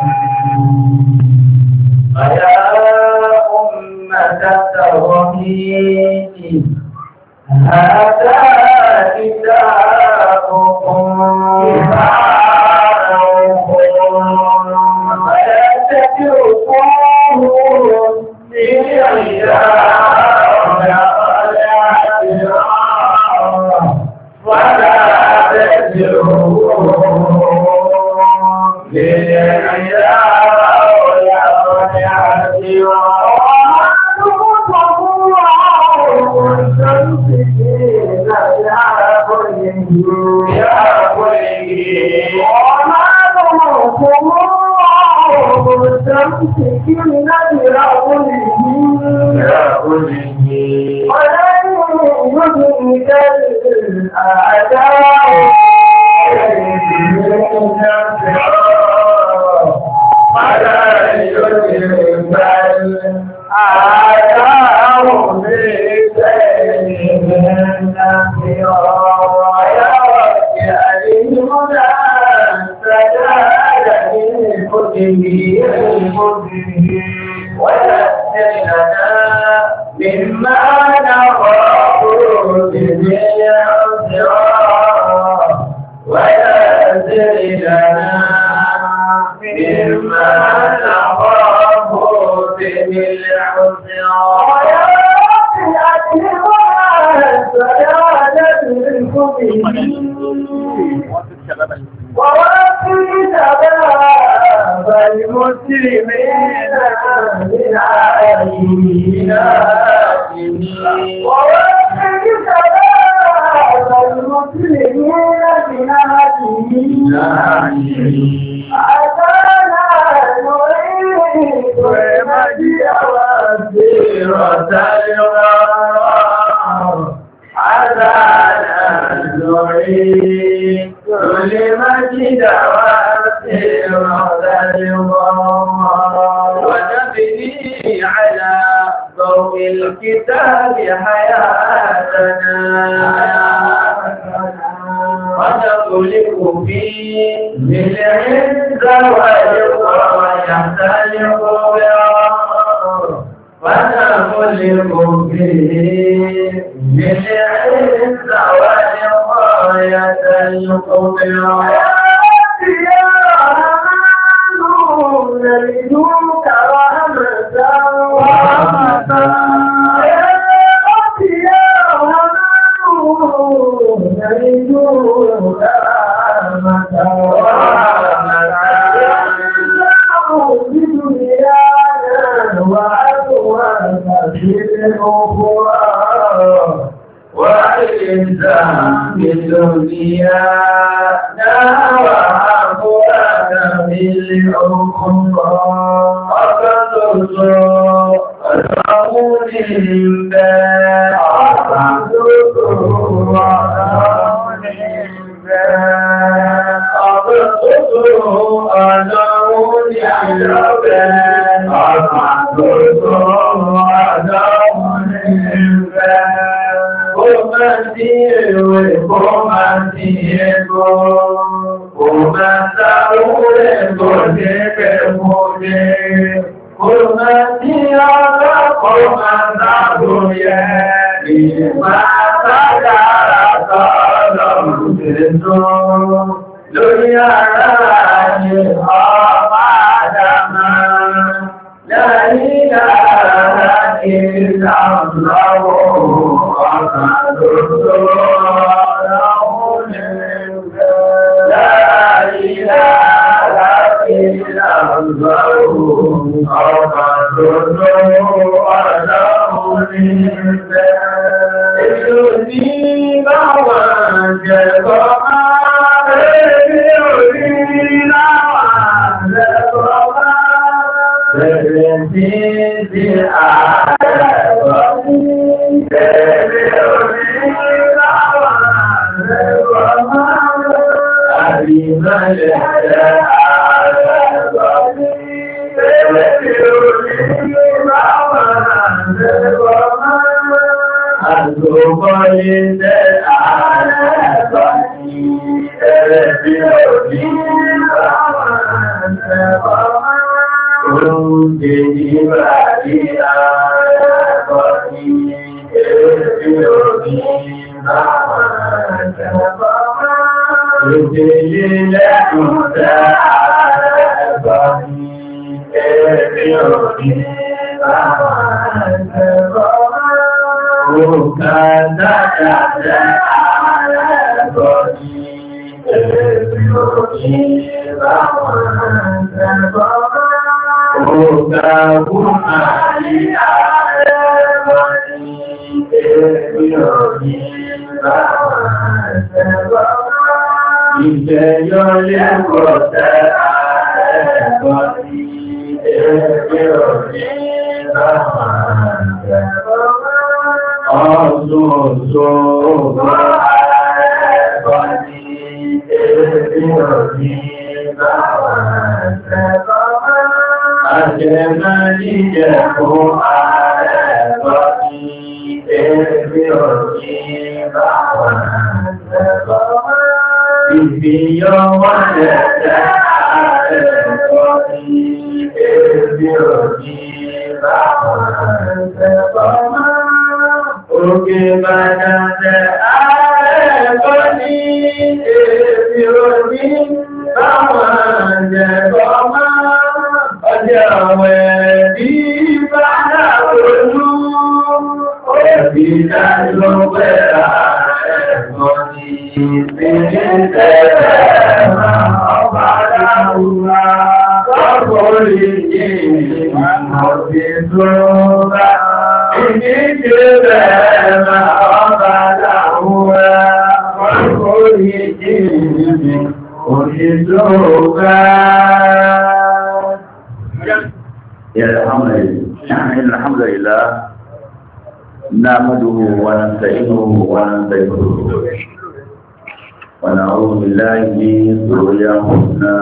فيا أمة التوحيد هذا كتابكم فلا تتركوه ولا الكتاب حياتنا ونخلق فيه بالعز والإكرام يختلف ونخلق فيه بالعز والإكرام يختلف نرجوك رحمة ورحمة يا رب يا رحمن نرجوك رحمة ورحمة بدنيانا وأموالنا في الأخرى والإنسان بدنيانا وأموالنا في الأخرى lórí ara ni ọmọ àdámà láìlá láti ìlànlọ́wọ́ ọ̀kan lóòtọ́ ọ̀rọ̀ nígbẹ̀ láìlá láti ìlànlọ́wọ́ ọ̀kan lóòtọ́ ọ̀rọ̀ nígbẹ̀ èso ní báwọn jẹ́kọ́ Thank you. الحمد لله نعمده ونستعينه ونستغفره ونعوذ بالله من شرور انفسنا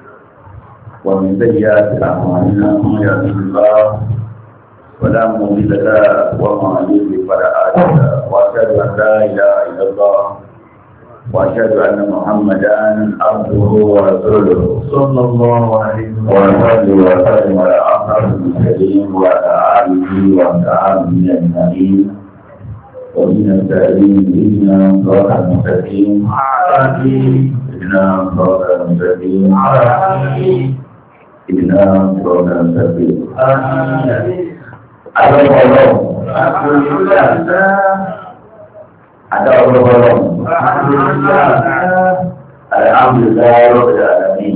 ومن سيئات اعمالنا من يهده الله ولا مضل له وما يضلل فلا هادي له واشهد ان لا اله الا الله واشهد ان محمدا عبده ورسوله صلى الله عليه وسلم على افضل المرسلين وعلى اله وصحبه اجمعين ومن التابعين الى صراط المستقيم الى صراط المستقيم الى صراط المستقيم ada orang-orang alhamdulillah rabbil alamin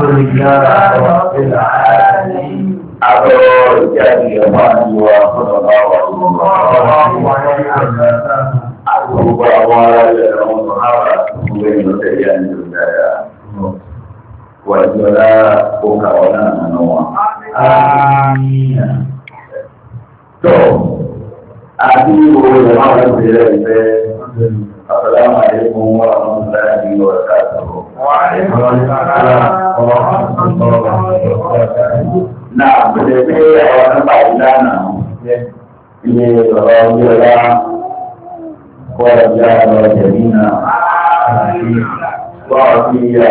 atau jadi aman wa sallallahu alaihi wasallam aku bawa dalam sahabat mungkin berjaya saudara wajala kawan anoa amin so aku orang berjaya Assalamualaikum warahmatullahi wabarakatuh. Waalaikumsalam warahmatullahi wabarakatuh. Nah, berbeda orang Thailand. Ini orang dia keluarga orang Jamina. Keluarga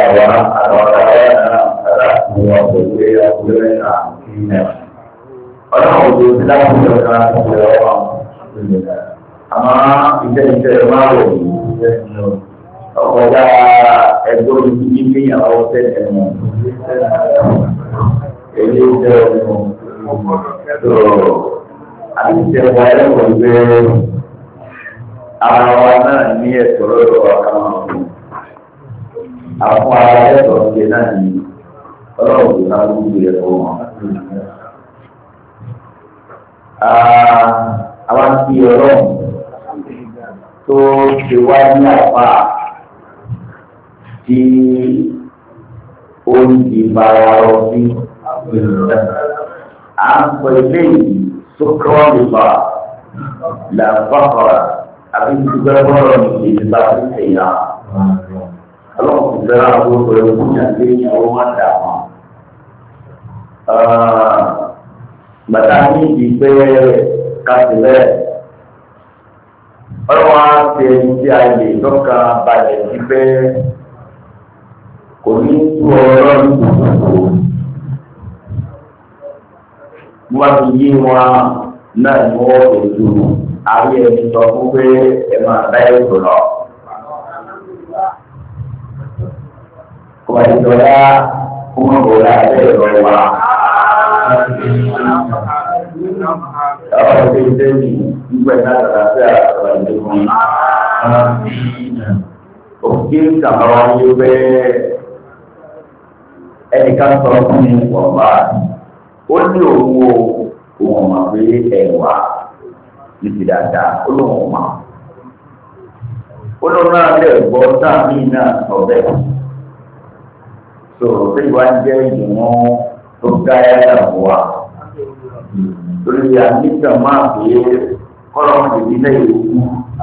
orang sedang ama ìjẹ́ márùn ọ̀pọ̀lá ẹgbẹ́ olùdíjí ní àwọn ọ̀tẹ́ ẹ̀mọ̀ èyí jẹ́ ọmọ tó àtìṣẹ́ wa ẹ̀kọ́ gbé ara wa náà ní ẹ̀tọ́ lọ́dọ̀ àkàmọ́ àwọn ará ẹ̀tọ́ ṣe náà ní ọlọ́run tó náà gbogbo ẹ̀kọ́ wọn. Àwọn tí ọlọ́run tó ṣe wá ní àpá tí ó ń di bàrà ọtí à ń pè léyìí sókòrò nípa làǹfààfà àbí ìdúgbẹ́bọ̀rọ̀ ní ìdíbà tó ṣe yá ọlọ́run kò fẹ́ràn àwọn ọ̀rọ̀ ìkúnyà lẹ́yìn ọwọ́ máa dà wọ́n. Bàtà ní ìdí pé kásìlẹ̀ ọlọ́wọ́ á ṣe ẹni tí a lè lọ́ka balẹ̀ sí pé kò ní tú ọlọ́run gbogbo wọ́n ti yí wọn náà ní wọ́n tó ju ayé ẹni sọ fún pé ẹ máa dá ètò lọ. Kọ̀ọ̀dọ̀dá fún ọ̀rọ̀ abẹ́ ìrọ̀ wa. Ọ̀rọ̀ tó ń tẹ́lẹ̀ nígbà náà tàbí àtàrà ìdókòwò. Òkè ìsàmọ́wá yóò bẹ́ ẹnìkan sọ fún mi wọ̀nba. Ó ní owó òun mà pé ẹ̀wà ní ti dáadáa ó lóun mà. Ó lóun náà lè gbọ́ sáà mí náà sọ bẹ́ẹ̀. So tí wọ́n jẹ́ ìdùnnú tó gáyà dàbọ̀ wa. Torí àníkà máa fi kọ́lọ̀ ìdílé ìlú.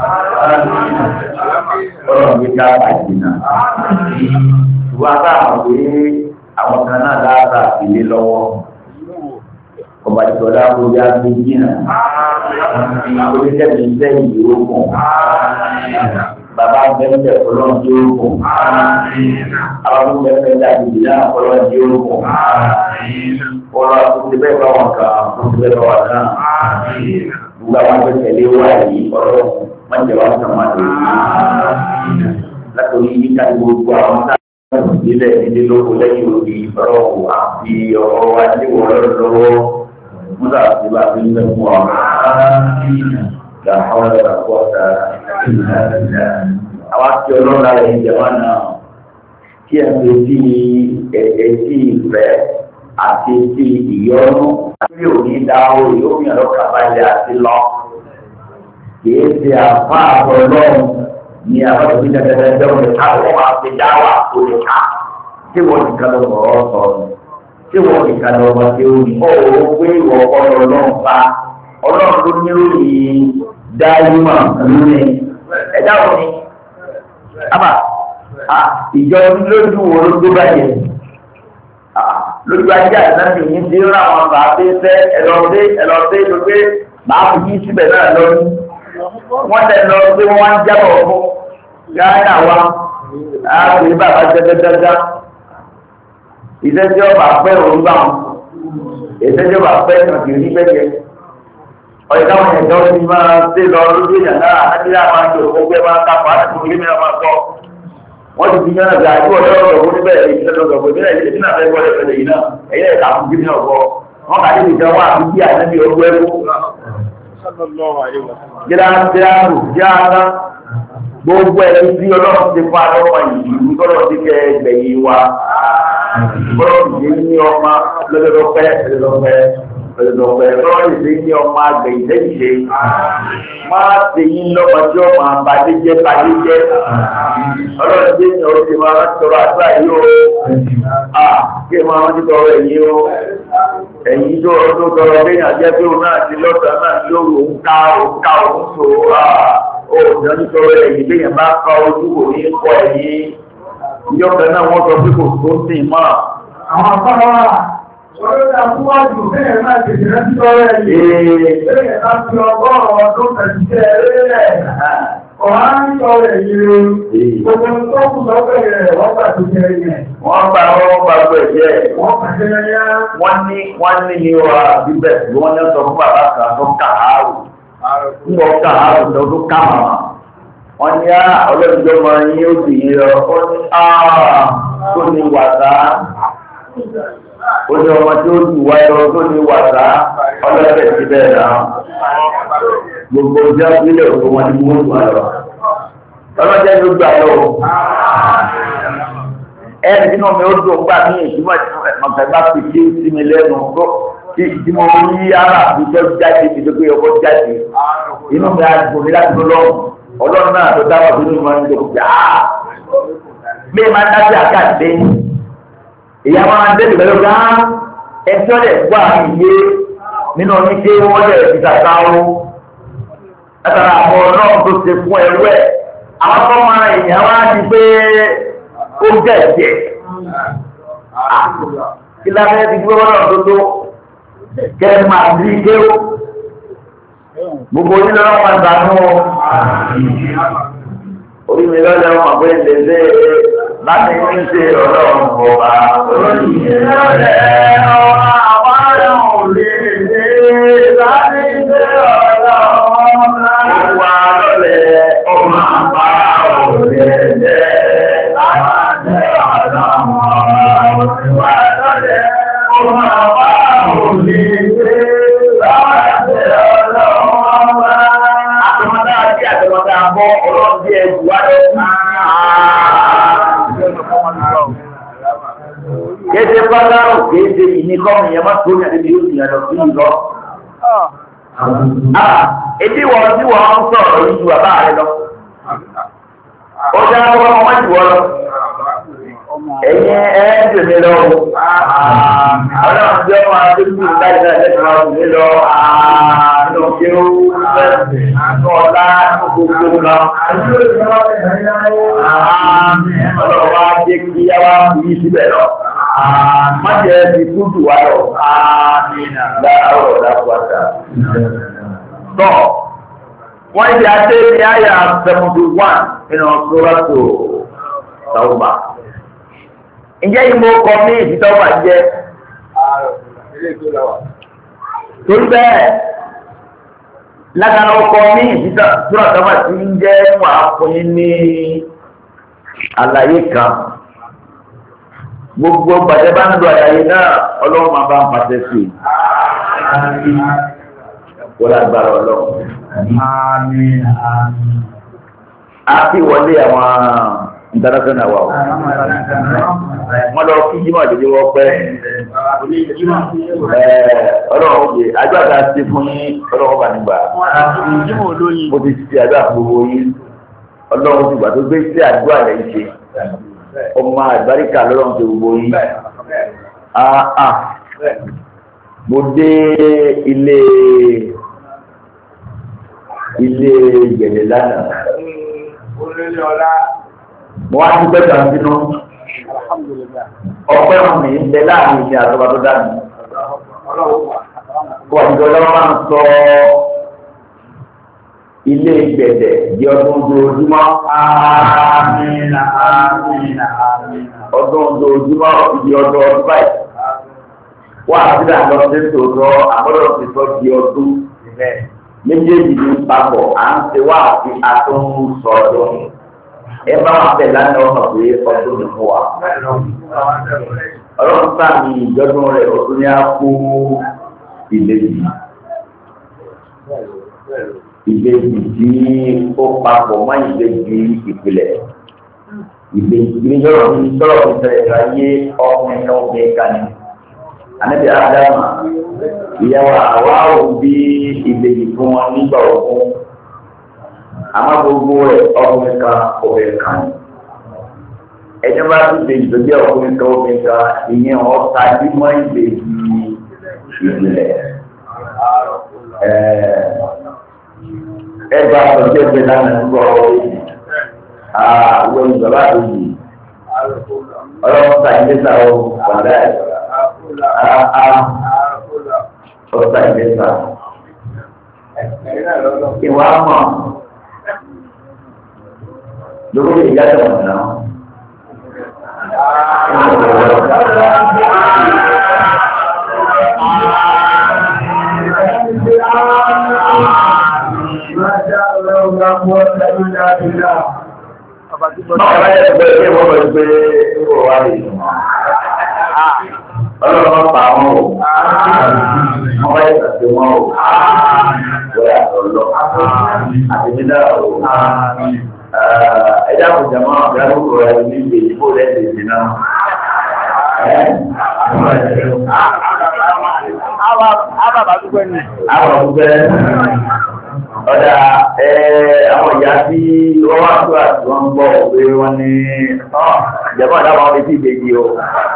Kọ́lọ̀ ní ká àjìnà. Ṣùgbọ́n táwọn pé àwọn kan náà dáadáa ìlé lọ́wọ́. Ọba ìjọba kò yá gbé jìnnà. Oníkẹ́mi iṣẹ́ ìlú ogun. Bàbá bẹ́ẹ̀ ọlọ́run tí ó kù. Àwọn bẹ́ẹ̀ dàbí ìyá ọlọ́run tí ó kù. Ọlọ́run tó ti bẹ́ẹ̀ bá wọn kà tó ti bẹ́ẹ̀ bá wọn náà. Gbogbo àwọn tó tẹ̀lé wá yìí ọlọ́run má jẹ́ wá sàn má lè rí. Látòrí yìí ká gbogbo àwọn táwọn ìdílé ìdílé lóko lẹ́yìn òbí ọlọ́run àti ọ̀rọ̀ wa tí wọ́n lọ́wọ́. Múlá àti bàbá ń bẹ́ fún ọ. La hawla wala quwwata illa billah. Àwọn tí ọlọ́run ara ẹ̀ jẹ̀wọ́n náà kí ẹ fi sí etí ìfẹ́ àti etí ìyọ́nú. Bí òní dáwọ́ yóò fi hàn lọ́kà balẹ̀ àti lọ. Kìí ṣe àfa àbọ̀lọ́run ní àwọn ìbí dandandandan wọn ká wọ́n máa fi dáwà tó lè ká. Ṣé wọ́n ti ká lọ́wọ́ ọ̀rọ̀ sọ̀rọ̀? Ṣé wọ́n ti ká lọ́wọ́ tí ó ní? Ó gbé ìwọ̀ ọlọ́run bá ọlọ́run ló ní lórí dáyúmọ̀ lórí ẹ̀dá òní. Àbá ìjọ lójú wo ló gbé báyìí? Lójú ajé àtìláńtì yìí ti rán àwọn bàbá fẹ́ ẹlọ́dé tó gbé màá fi yí síbẹ̀ náà lọ́dún. Wọ́n tẹ̀ lọ pé wọ́n wá ń jábọ̀ fún Ghana wa. A pè é bàbá jẹ́gẹ́dẹ́gá. Ìṣẹ́jọ́ bà pẹ́ òun bá wọn. Ìṣẹ́jọ́ bà pẹ́ kàn kì í rí bẹ́ẹ̀ ọ̀yẹ́ káwọn ẹ̀dọ́ ti máa ṣe lọ lójú èèyàn náà àtàkìlá máa ń lò ó gbé máa ń kápá àti ìwé mìíràn máa gbọ́. Wọ́n ti fi yán náà gbà tí wọ́n lọ́wọ́ ọ̀gbọ́n níbẹ̀ èyí tó lọ́wọ́ ọ̀gbọ́n níbẹ̀ èyí náà fẹ́ gbọ́dọ̀ fẹ́lẹ̀ yìí náà ẹ̀yẹ́ ẹ̀ka fún kí ní ọ̀gbọ́. Wọ́n kà níbi ìjọ wà bí ànábì ọgbọ́ ẹ̀kú. Gíláàsì gbogbo ẹni tí ọlọ́run ti fa lọ́wọ́ yìí tọ́lọ́ ti kẹ́ ẹgbẹ̀yìn wa. Ọlọ́run ti ní ọmọ lọ́dọ̀dọ̀pẹ́ ọ̀dọ̀dọ̀pẹ́ lọ́rọ̀ ìṣe ní ọmọ àgbẹ̀ ìṣẹ́yìṣe máa ṣe yín lọ́mọ tí ó máa bàdéjẹ́ ọlọ́run tí ó ti máa rántí tọrọ àdúrà yìí ó kí máa rántí tọrọ ẹ̀yìn ó ẹ̀yìn tó tọrọ kéèyàn jẹ́ pé òun náà ti lọ́sàn-án náà lóru òun ká òun so òun ní tọrọ ẹ̀yìn kéèyàn bá ká ojú kò ní kọ ẹ̀yìn ìjọba náà wọ́n sọ pé kò tó ń sìn mọ́. Àwọn afárá Ọlọ́dà fúwájú bẹ́ẹ̀ máa tètè rántí lọ́rẹ́ yìí. Bẹ́ẹ̀ bá fi ọgọ́rùn-ún ọdún tẹ̀síṣẹ́ rẹ̀. Ọ̀há ń sọ rẹ̀ yìí. Gbogbo tó kù lọ́pẹ̀ rẹ̀ wọ́n gbà tó jẹ́ yẹn. Wọ́n gbà gbọ́ ẹ̀jẹ̀. Wọ́n pàṣẹ yá. Wọ́n ní ní wa bíbẹ̀ tí wọ́n ní sọ fún bàbá kan tó kàárù. Ń bọ̀ kàárù tó ká màmá. Wọ́n ní ọlọ́dúnjọ́ máa ń yí òbí lọ. Ó ní tó ní wàtá. Ó ní ọmọ tí ó jù wáyọ tó ní wàtá ọlọ́dẹ̀ sí bẹ́ẹ̀ náà. Gbogbo ìjọ ìpínlẹ̀ òkú wọn ní mú ìwà lọ. Ọlọ́dẹ̀ ló gbà lọ. Ẹni tí wọ́n mi ó dùn gbà ní ìtumọ̀ ọ̀fẹ́ bá fi kí sí mi lẹ́nu tí mo rí ara àbíjọ́ jáde ti dókè ọkọ̀ jáde. Inú mi á dùn ní láti lọ́wọ́. Ọlọ́run náà tó dáwọ́ sínú ìmọ̀ ní ìjọba. Bí máa dájú àkáàdé. Ìyá máa dé ìbẹ̀rẹ̀ ọ̀gá ẹjọ́ lẹ̀ gbọ́ àìyé nínú oníké wọ́n lẹ̀ fi tàkà ó. Látara àwọn ọlọ́run tó ṣe fún ẹrú ẹ̀. Àwọn tó máa èèyàn wá di pé ó jẹ́ ẹ̀jẹ̀. Kí lábẹ́ ti gbé wọ́n tó tó kẹ́ máa di kéwò. Gbogbo onílẹ̀ wọn máa dànù. Orí mi lọ́lẹ̀ wọn àgbẹ̀ lẹ́sẹ̀ láti ń ṣe ọlọ́run ọba. Orí mi lọ́lẹ̀ wọn àwọn ọ̀rẹ́ lè ṣe wà lọ́dẹ̀ ọmọ wa ò lè gbé láti ọlọ́wọ́ wá. Àtọmọdá àti àtọmọdá bọ́ ọlọ́dí ẹ̀jù wá lọ. Kéde pátárò kéde ìníkọ́mù yẹn máa tó ní àdébí yóò sì yàtọ̀ sí ìlọ. Ebi wọ́n tí wọ́n ń sọ̀rọ̀ yìí ju bàbá rẹ lọ. Ó dá ọmọ wọn jù wọ́n lọ. Ẹ̀yin ẹ̀ẹ́dùn mi lọ. Ọlọ́run jẹ́ ọmọ adébúrú láì náà lẹ́sìn ọdún mi lọ. Àánú kí ó fẹ́ àánú ọ̀la gbogbo lọ. Ọlọ́run wá jẹ́ kí yá wá fi síbẹ̀ lọ. Má jẹ́ ti kúndù wá lọ. Láàárọ̀ lápáta. Tọ́ wọ́n ti àti ní àyà 71 nínú Sūratu Tawbah. Ǹjẹ́ ìmọ̀ ọkọ̀ ní ìdítọ́wà jẹ́? Torí bẹ́ẹ̀, lágbàrá ọkọ̀ ní ìdítọ́wà tí ń jẹ́ wà fún yín ní àlàyé kan. Gbogbo gbàjẹ́ bá ń lo àlàyé náà, Ọlọ́run máa bá ń pàṣẹ sí i. Wọ́n lágbára Ọlọ́run. A fi wọlé àwọn international wa o. Wọ́n lọ kí jímọ̀ àjèjì wọ́n pẹ́. Ọlọ́run òye àjọ àgbà ti fún yín Ọlọ́run bá nígbà. Mo ti ṣe àjọ àgbogbo yín. Ọlọ́run ti gbà tó gbé sí àjọ àlẹ́ yìí ṣe. Ọmọ àgbáríkà lọ́rùn ti gbogbo yín. Mo dé ilé ìgbẹ̀lẹ̀ lánàá. Mo wá ní pẹ́ta sínú. Ọpẹ́ mi ń bẹ láàrin ìṣẹ́ àtọ́bà tó dáni. Kò àjọ lọ́wọ́ máa ń sọ ilé ìgbẹ̀lẹ̀ di ọdún ojoojúmọ́. Àmín, àmín, àmín. Ọdún ojoojúmọ́ ìdí ọdún báyìí. Wọ́n àti àlọ́ sí tòótọ́ àbọ̀dọ̀ ti sọ di ọdún. Méjèèjì ní papọ̀ à ń ṣe wá àti àtúnṣọ̀dọ̀. Ẹ bá wà bẹ̀ lánàá ọ̀nà pé ọdún ní fún wa. Ọlọ́run sáàmì ìjọdún rẹ̀ ọdún ní á kó ìbejì. Ìbejì tí ó papọ̀ mọ́ ìbejì ìpìlẹ̀. Ìbejì ní sọ̀rọ̀ ní sẹ̀rẹ̀ ayé ọkùnrin náà obìnrin kan ní. Ànábì Ádámà ìyàwó àwa ò bí ìbejì fún wọn nígbà ogun. Àmọ́ gbogbo rẹ̀ ọkùnrin kan obìnrin kan ní. Ẹni bá ti ìbejì tó jẹ́ ọkùnrin kan obìnrin kan ìyẹn ọ̀ta dímọ́ ìbejì ìpìlẹ̀. Ẹgbà àtọ̀jẹ́ ẹgbẹ́ lánàá ń gbọ́ àwọn ìjọba àdójì. Ọlọ́run ta ìgbésà ó wàdà ẹ̀. Ọ̀sá ìgbésà. Ìwà mọ̀ lórí ìyájọ́ ọ̀nà. Báwo ni ẹgbẹ́ ìwé wọ́n lọ gbé ìwọ̀ wá lè yìí? Ọlọ́run pa wọn o, wọ́n bá yẹ kàṣẹ wọn o, wọ́n yà sọ lọ, àti nígbà o. Ẹja kò jẹ́ mọ́ ọ̀gá lóko rẹ̀ ní ìgbè ìbò lẹ́sẹ̀ ìdí náà. Àbàbà dúpẹ́ ni. Àbàbà dúpẹ́. Ọ̀dà àwọn ìyá tí wọ́n wá tó àti wọ́n ń gbọ́ pé wọ́n ní ìjọba àdáwọn ọdún tí ìbejì o.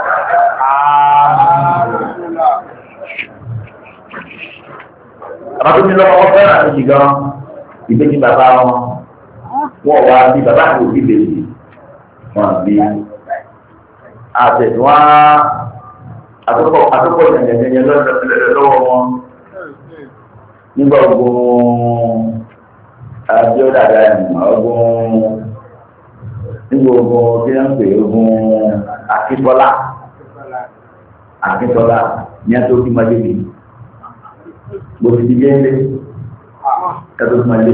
Àbájú ní lọ́wọ́ wọ́n fẹ́ràn àti gan ìbejì bàbá wọn. Wọ́n wá bí bàbá àti òbí ìbejì wọn bí. Àtẹ̀tún àtúkọ̀ ìyẹ̀yẹ̀ lọ́wọ́ wọn. Nígbà ogun Abíọ́dà Gani ogun nígbà ogun tí wọ́n pè ogun Akíntọ́lá ní àtòkí Májèlé gbòdì ti gẹ́gẹ́ àtòkí Májèlé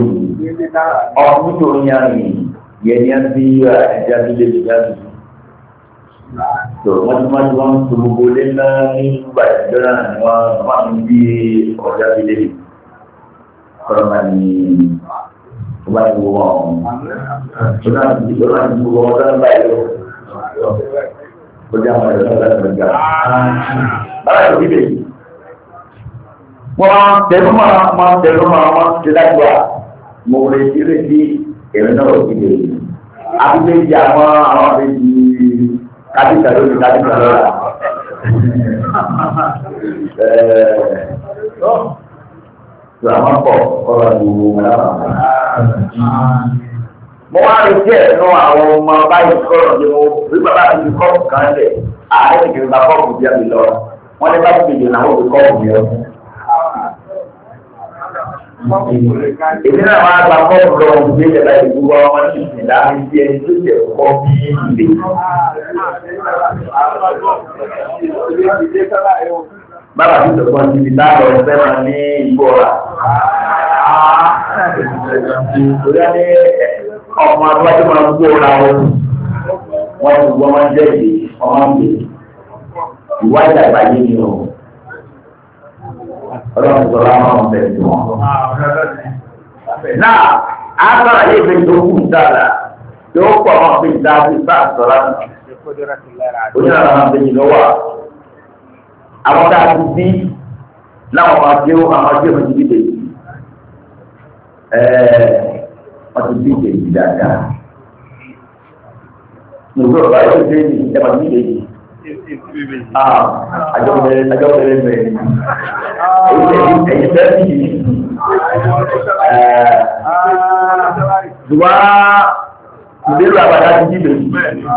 ọdún tó ń yá rìn yẹn ní àti ẹja tó lè gbà mí tó wọ́n tó gbogbo lé náà nígbà ìjọ náà ni wọ́n máa ń bí ọjà ilé kọ́lọ́ máa ní ọba ìwọ wọn tó náà ti gbogbo ọjọ́ náà báyìí lọ ọjà àwọn ẹ̀rọ náà láti gbà. bára ìlú bíbẹ̀ wọ́n tẹnu máa ṣe láti wà mo retí èrè náà ò ti bẹ̀rẹ̀ àbílẹ̀ ìjà àwọn àbẹ̀jì kábíkà lórí kábíkà lọ́la. Tó àwọn pọ̀ kọ́ra ní ọ̀la. Mo wá retí ẹ̀ nú àwọn ọmọ báyìí kọ́rọ̀ ní mo rí bàbá mi fi kọ́ọ̀pù kan lẹ̀ ààrẹ ìgbìmọ̀ bá kọ́ọ̀pù bí mi lọ. Wọ́n ní bá ti gbèjò náà ó fi kọ́ọ̀pù mi lọ. Èmi náà máa gba kọ́ọ̀pù lọ òun gbé ìjọba ìdúró ọmọ ní ìsìnlá mi bí ẹni tó jẹ́ kọ́ bí ìlé. Bàbá mi sọ̀rọ̀ ní ibi táàbọ̀ ẹgbẹ́ máa ní ìgbó ọ̀la. Torí á ní ọmọ adúlájú máa ń gbó ọ̀la wọn. Wọ́n ti gbọ́ máa ń jẹ́ ìdè ọmọ ń gbé. Ìwádìí àgbáyé ni o. Ọlọ́run sọ̀rọ̀ àwọn ọmọ bẹ̀rẹ̀ tí wọ́n. Náà, a sọ̀rọ̀ ayé ìgbé tó kù dára, yóò pọ̀ àwọn ọmọ ìgbé dáadé bá sọ̀rọ̀ náà. Onílànà àwọn ọmọ ìgbé lọ́wọ́. Àwọn tá a ti bí láwọn ọmọ ajé àwọn ajé wọn ti bí bèjì. Wọ́n ti bí bèjì dáadáa. Nùgbọ́ ọ̀gá yóò dé ní ẹ̀ma bí bèjì. Àjọ bẹ̀rẹ̀ bẹ̀rẹ̀. Ẹ̀yin bẹ́ẹ̀ bí yìí. Ṣùgbọ́n ìbéèrè àbàdá ti jí bèjì.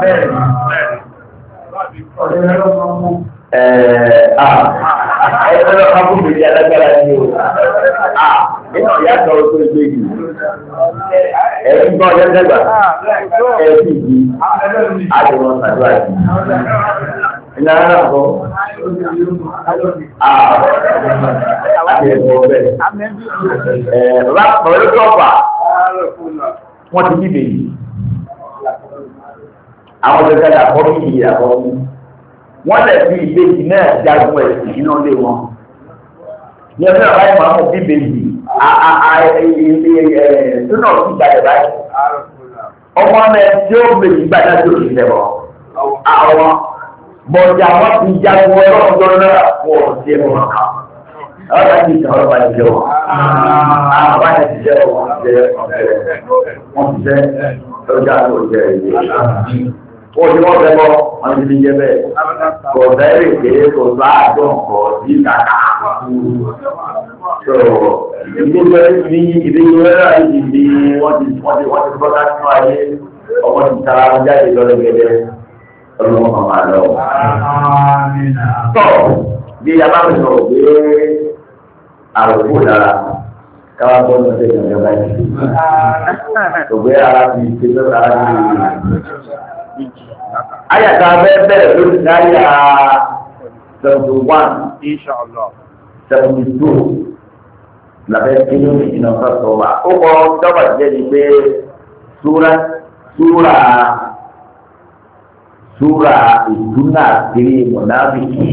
Ẹgbẹ́ lọ́pàá fún bèjì alágbára ní o. Nínú ìyá kan ó tó gbé yìí. Ẹ̀yin gbọ́ ọjọ́ dẹ́gbà. Ẹ̀sìn yìí. Àdìmọ̀ sàdúrà yìí. Ìlànà náà kọ́. Àti ẹ̀kọ́ bẹ́ẹ̀. Pẹ̀lú tọ́pà, wọ́n ti bí bèjì. Àwọn ọ̀dọ́gá àkọ́ bí ìyè àkọ́ bí. Wọ́n lè fi ìbejì náà jagun ẹ̀sìn iná lé wọn. Ní ọjọ́ àbáyé máa mú bí bèjì. Túnà sí ìgbàlẹ̀ báyìí. Ọmọ náà tí ó bèjì gbàdá tó lè lẹ́wọ̀. Àwọn bọ̀dì àwọn ti jagun ọlọ́run náà fún ọ̀sẹ̀ ẹ̀wọ̀n kan. Àwọn láti ìtàn ọlọ́pàá ti jẹ́ wọn. Àwọn bá ti jẹ́ wọn jẹ́ wọ́n ti jẹ́ lọ́jà tó jẹ́ ìwé. Wọ́n ti wọ́n fẹ́ bọ́ wọn ti fi jẹ́ bẹ́ẹ̀. Kò sẹ́rì pé kò bá àdùn kò sí kàkà. Ìgbésẹ̀ ìdíje náà ti di wọ́n ti bọ́ ká nínú ayé ọmọ ti tara wọn jáde lọ́lẹ́gẹ́dẹ́. Ọlọ́run kan máa lọ. Tọ́ bí a bá sọ pé àròkù dára káwá bọ́ ní ọ̀sẹ̀ ìjọba yìí. Ògbé ara fi ṣe tó ara ní ìlú. Ayàtà bẹ́ẹ̀ lórí dáyà 71, 72 làbẹ́ kí ló ní ìnà sọ̀tọ̀ wa. Ó kọ́ dọ́gba jẹ́ ni pé súra ìdúnà kiri mọ̀nàbìkì.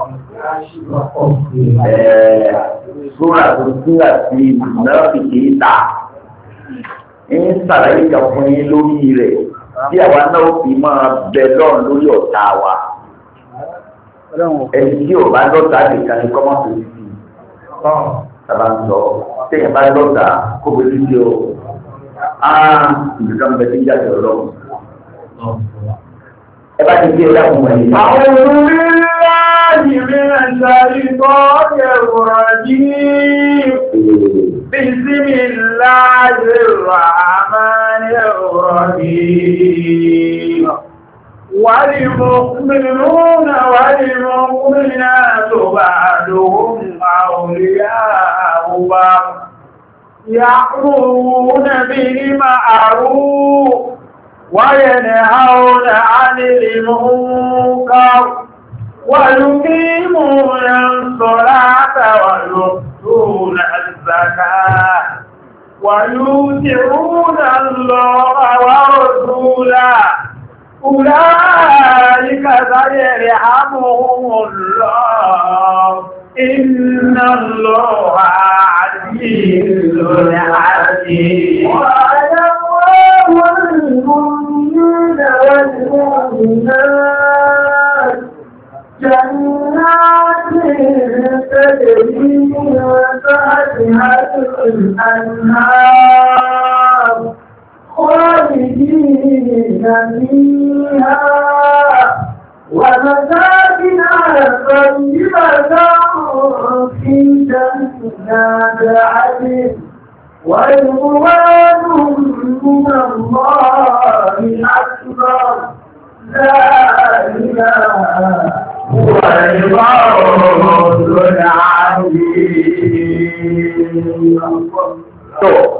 Súra tó túnra sí mọ̀nàbìkì ta. Ń sàlàyé kan fún yín lórí rẹ̀ tí àwa náà fi máa bẹ lọ́run lórí ọ̀tá wa. Ẹni tí ò bá lọ́ta nìkan ni kọ́mọ́ tó ti di. Tàbá ń sọ, téèyàn bá lọ́ta kó bẹ sí o. Nǹkan bẹ tí ń jáde ọlọ́run. Ẹ bá ti gbé ẹ̀dá fún wọn yìí. Àwọn olùrìnláàjì mìíràn ṣàríkọ́ ẹ̀wọ̀n yìí. Bismillahirrahmanirrahim. والمؤمنون والمؤمنات بعضهم أولياء بعض يأمرون بالمعروف وينهون عن المنكر ويقيمون الصلاة ويؤتون الزكاة ويطيعون الله ورسوله أولئك سيرحمهم الله إن الله عزيز حكيم وعلى الله المؤمنين والمؤمنات جنات تجري من تحتها الأنهار خالدين فيها ومساكن طيبة في جنات عدن ورضوان من الله أكبر ذلك هو الفوز العظيم.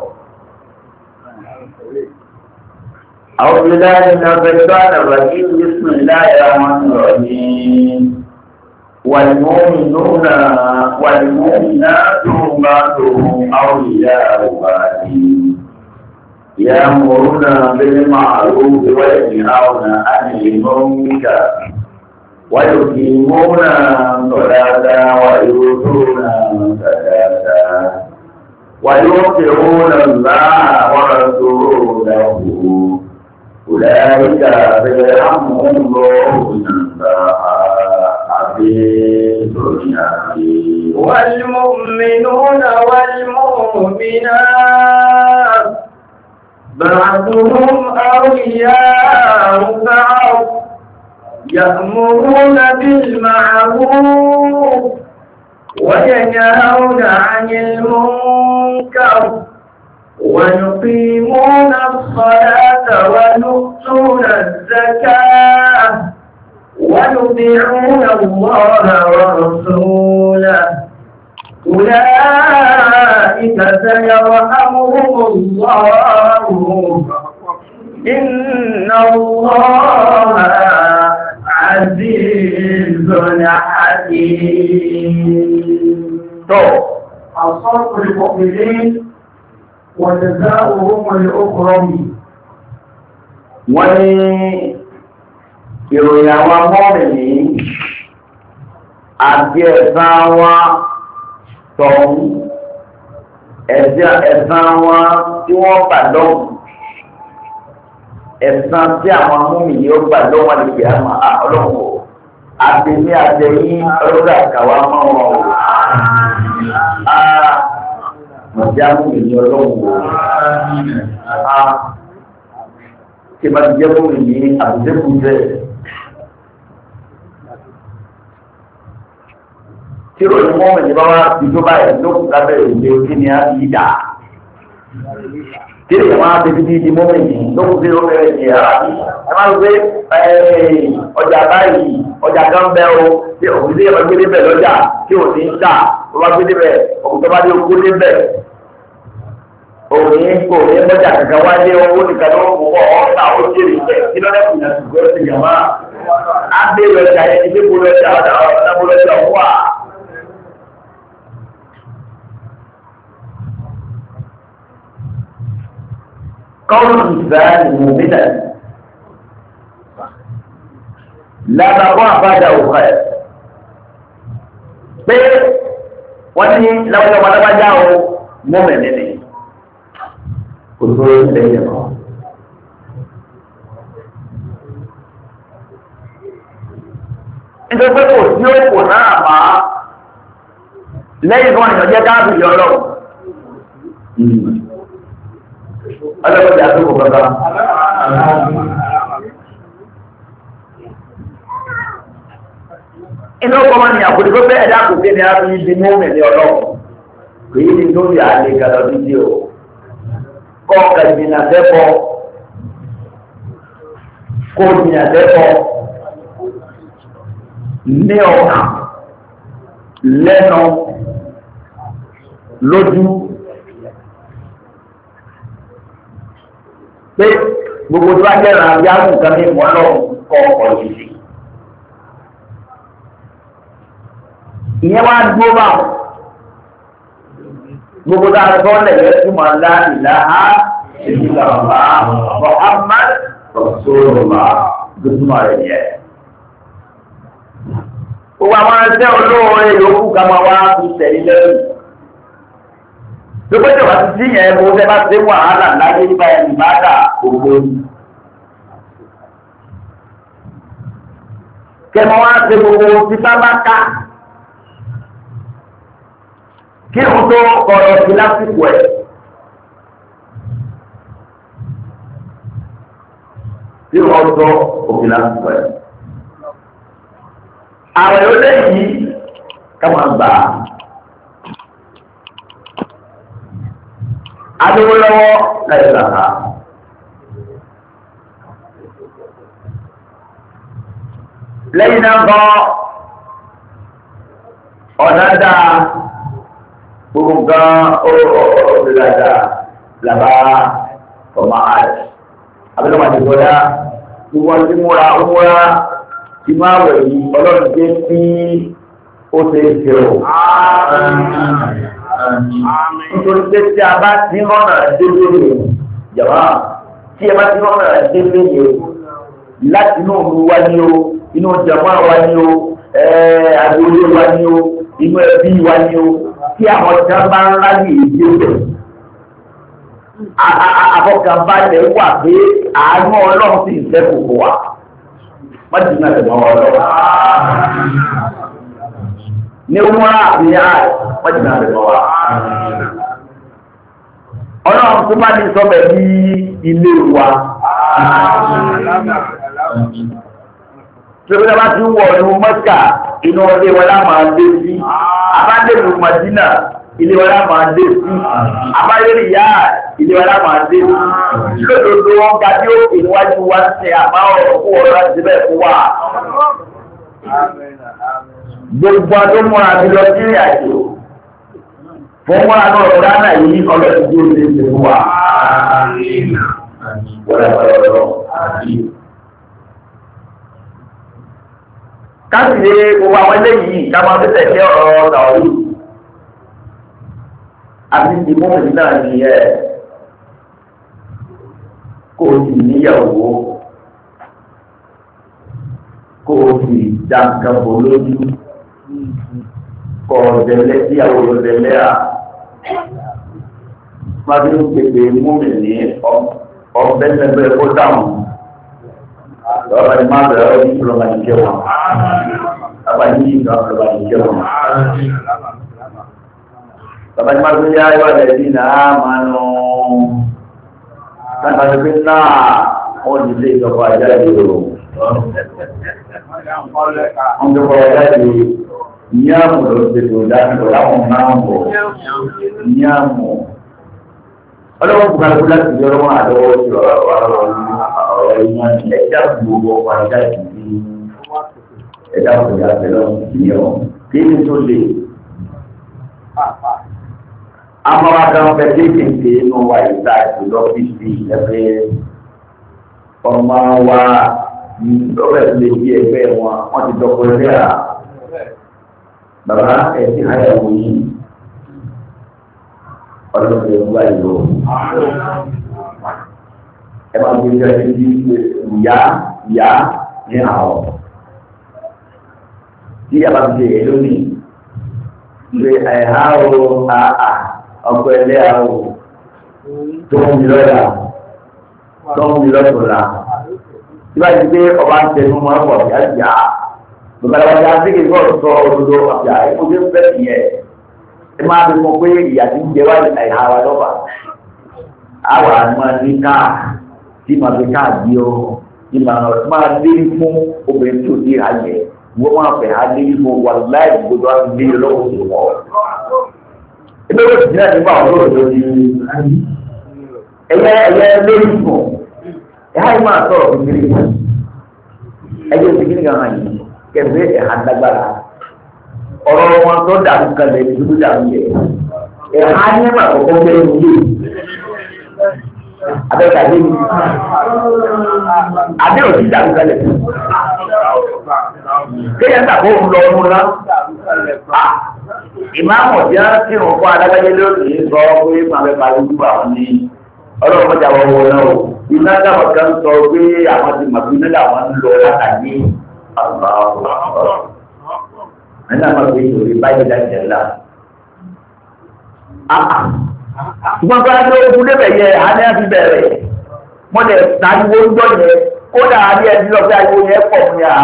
أعوذ بالله من الشيطان الرجيم بسم الله الرحمن الرحيم والمؤمنون والمؤمنات بعضهم أولياء بعض يأمرون بالمعروف وينهون عن المنكر ويقيمون الصلاة ويؤتون الزكاة ويطيعون الله ورسوله أولئك سيرحمهم الله إن الله عزيز حكيم والمؤمنون والمؤمنات بعضهم أولياء بعض يأمرون بالمعروف وينهون عن المنكر ويقيمون الصلاة ويؤتون الزكاة ويطيعون الله ورسوله أولئك سيرحمهم الله إن الله عزيز حكيم. الصرف للمؤمنين وجزاؤهم الأخروي. wọ́n ní ìròyìn àwọn mọ́mìnì àti ẹ̀san wọn tọ̀hún ẹ̀san wọn tí wọ́n gbà lọ́wọ́ ẹ̀san tí àwọn mọ́mìnì ó gbà lọ́wọ́ lè fi àmà ọlọ́wọ́ àti ní àtẹ̀yìn ọlọ́dà kàwá mọ́ wọn o. Mọ̀já mọ́mìnì ọlọ́wọ́ tí bá ti jẹ́ mọ́mìnì àbùdẹ́kù jẹ́. Tí ìròyìn mọ́mìnì bá wá ti tó báyìí lókùn lábẹ́ ìwé kí ni a ti dà. Tí èèyàn máa ti fi di mọ́mìnì lókùn sí orí ẹ̀jẹ̀ ara bí. Ẹ máa ń gbé ọjà báyìí, ọjà kan bẹ́ o, tí òkú sí ẹ̀rọ gbé débẹ̀ lọ́jà tí ò ní ń tà, ó bá gbé débẹ̀, òkú tó bá dé okú débẹ̀. Òní kò ní mọ́jà kankan wáyé owó nìkan ló kù wọ́ ọ̀tá ó jèrè ìfẹ́ kí lọ́dẹ́kùn náà ṣùgbọ́n ó ti yàn máa. Á gbé lọ́jà yẹn ní gbégbó lọ́jà ọ̀dà lọ́jà wà. قول الإنسان مؤمنا لا تقع بعده خير pé wọ́n ní lọ́wọ́dọ́ pátápátá o mọ́mẹ̀lẹ́ ni kò tó lẹ́yìn ẹ̀kọ́. Nítorí pé kò sí òkò náà máa lẹ́yìn kan ìyànjẹ́ káàbìlì ọlọ́run. Ọlọ́pàá jẹ́ àtúkò kankan. Inú ọkọ̀ máa ní àkùdí tó fẹ́ ẹ̀dá kò kéde á fi di mọ́mẹ̀ ní ọlọ́run. Kò yí ni lórí àlè kàlọ́ dídí o. Kọ́ ọ̀kà ìdìnà tẹ́kọ̀. Kó ìdìnà tẹ́kọ̀. Ní ọkà. Lẹ́nu. Lójú. Pé gbogbo tó bá jẹ́ ìrànlẹ́ àwọn nǹkan ní ìmọ̀ náà kọ́ ọ̀pọ̀ ìṣẹ̀lẹ̀. Ìyẹn wá dúró bá wọn. Gbogbo tó a sọ lẹ̀lẹ́ tí mo lá ìlàhà ìlàhà Muhammad Rasulullah. Gbogbo rẹ̀ yẹ. Gbogbo àwọn ẹgbẹ́ olóore yòókù ká máa wá fi tẹ̀lé lẹ́yìn. Gbogbo ìjọba ti sí yẹn mo fẹ́ bá ṣe wàhálà láyé nípa ẹni bá dà gbogbo. Kẹ́mọ wá ṣe gbogbo títà bá ká. Kí o tó ọ̀rọ̀ sí lásìkò ẹ̀. Kí o tó òfin lásìkò ẹ̀. Àwọn èèyàn lẹ́yìn ká máa gbà á. Adówó lọ́wọ́ láì làkà. Lẹ́yìn náà kọ́ ọ̀nà dáa gbogbo nǹkan ó dáadáa làbá ọmọ ààrẹ. Abẹ́lẹ́ wà ní gbọ́dá gbogbo ọdún tí múra tí máa wẹ̀ yìí ọlọ́run jẹ́ kí ó ṣe é ṣe o. Nítorí pé tí a bá ti rọ́nà délé rẹ̀ jàmá tí a bá ti rọ́nà délé rẹ̀ láti inú òru wá ní o inú jàmá wá ní o agbolé wá ní o inú ẹbí wá ní o tí àwọn ọjà bá ń ráyè ìdí rẹ̀ àfọkànbalẹ̀ wà pé àánú ọlọ́run sì ń fẹ́ kòkó wa. Má jù náà tẹ̀mọ́ ọlọ́run. Ní wọ́n àbí àì wọ́n jìnà àbẹ̀mọ́ wa. Ọlọ́run tó bá ní sọ́bẹ̀ ní ilé wa. Tí ó bá ti wọ̀ ní Mọ́kà, inú ilé wa lá máa dé sí. Abádẹ́lù Màdínà, ilé wa lá máa dé sí. Abáyérí yá, ilé wa lá máa dé sí. Lódodo wọn ga bí ó kè níwájú wa ń ṣe àmá ọ̀rọ̀ fún ọ̀rọ̀ láti bẹ́ẹ̀ fún wa. Gbogbo ọdún múra ti lọ sí ìrìn àjò fún múra náà ọ̀rọ̀ náà yìí ọlọ́dún tó lè ṣe fún wa. Káṣílẹ̀ gbogbo àwọn eléyìí ká máa fi tẹ̀lé ọ̀rọ̀ tàwọn àti ìdìbò mi náà ní kó o sì níyàwó kó o sì dá nǹkan bò lójú. Kọ̀ ọ̀dẹ̀lẹ́ tí àwọn olóòdẹ̀lẹ́ à máa bí ó pèpè múmi ní ọ̀bẹ́lẹ́gbẹ́ kó dáhùn lọ́wọ́ ni máa bẹ̀rẹ̀ ọdún tó lọ́wọ́ ní kẹwàá bàbá ní ìgbà lọ́wọ́ ní kẹwàá bàbá ní máa tó yá ìwádẹ̀ sí náà máa nù sáàtàkì pé náà wọ́n ti lé ìjọba àjáde o wọ́n tó kọ́ àjáde Nyàmù ló ti tó dájú láwọn náà bọ̀. Nyàmù. Ọlọ́wọ́ bùkálùkù láti yọ ọlọ́wọ́ àdọ́wọ́ sí ọ̀rọ̀ ìyá ní ẹja gbogbo ọkọ̀ ajá ìdí ẹja òkúta pẹ̀lú ìyẹn ọ̀. Kí ni tó lè? Àwọn adáwọn fẹ́ kéékèèké inú wa ìta ìlọ fífi ẹgbẹ́ ọmọ wa lọ́wọ́ ẹ̀ lè di ẹgbẹ́ wọn, wọ́n ti dọ́kọ̀ ẹgbẹ́ à. Bàbá ẹ̀sìn àyàwó yìí ọlọ́pàá ìwà ìlú ẹ máa gbé jẹ́ ẹni ìyá ní àwọn tí a bá fi ṣe èlò ní pé ẹ̀há o àà ọkọ̀ ẹlẹ́ àwọ̀ tó ń mi lọ́yà tó ń mi lọ́tọ̀ọ̀la tí bá ti gbé ọba ń tẹnu mọ́ ọ̀pọ̀ ìyá ìyá Bùkálàwájá síkè gbọ́dọ̀ sọ òdodo àti àìkójú bẹ́ẹ̀ nìyẹn. Ẹ máa fi mọ̀ pé ìyá tí ń jẹ wá àìhà wa lọ́ba. Àwọn àmọ́ ní káà tí màá fi káà bí ọ tí máa lérí fún obìnrin tí ò sí ìhà yẹ. Wọ́n máa fẹ̀ á lérí fún wa láì gbọdọ̀ á fi lérí lọ́wọ́ sí wọn. Ẹgbẹ́ wo ti náà nígbà wọn lóòótọ́ di ẹyẹ lérí fún. Ẹ̀há yìí máa sọ̀rọ̀ kékeré fún. Ẹyẹ ti kí ni kàn án yìí? Kẹfẹ́ ẹ̀hà lágbára ọ̀rọ̀ wọn tó dàrú kalẹ̀ ìdúró dàrú yẹ ẹ̀hà ní ẹ̀mà kọ̀kọ́ bẹ́ẹ̀ ní yé abẹ́ka dé ní abẹ́ òsì dàrú kalẹ̀ kéèyàn tàbí òun lọ ọmọ náà ìmáàmù ọ̀dí á tí òun fún adágbájẹ́ lónìí sọ pé màmẹ́ parí ojú àwọn ní ọlọ́run mọ́jà wọ́wọ́ náà o. iná dáwọn kan sọ pé àwọn ti mọ̀ iná làwọn ń lọ látàgé àgbà ọ̀rọ̀ ẹ̀nà máa fi ìṣòro báyìí láti ẹ̀lá. ṣùgbọ́n bá ní ogun débẹ̀ yẹ àní àti bẹ̀rẹ̀ wọ́n lè tàbíwó ń gbọ́ yẹn kódà àní ẹni lọ sí ariwo yẹn pọ̀ fún yà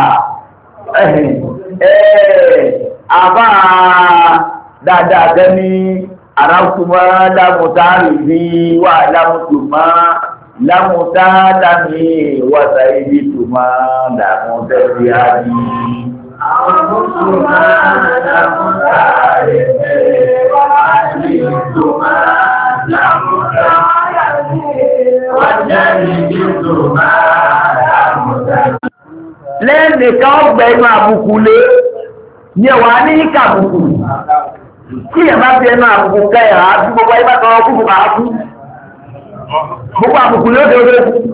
àbá dáadáa gẹ́ni arákùnmọ́ lámùtárì bí wà lámùtùmọ́ lámùtádàmí wàtà ibi tùmọ́ lámùtẹ́sí àdí. Lámùtùmọ́ lámùtárì bí wà ibi tùmọ́ lámùtádàmí wàtà ibi tùmọ́ lámùtẹ́sí. Lẹ́nìkan ọgbẹ̀ inú àbùkù lé ní ẹwà ní ìkàbùkù. Kí ẹ̀ bá fi ẹnu àbùkù kẹ́yà á bí gbogbo ẹgbẹ́ tọrọ kúrò máa kú. Gbogbo àbùkù yóò dé orí ẹkù.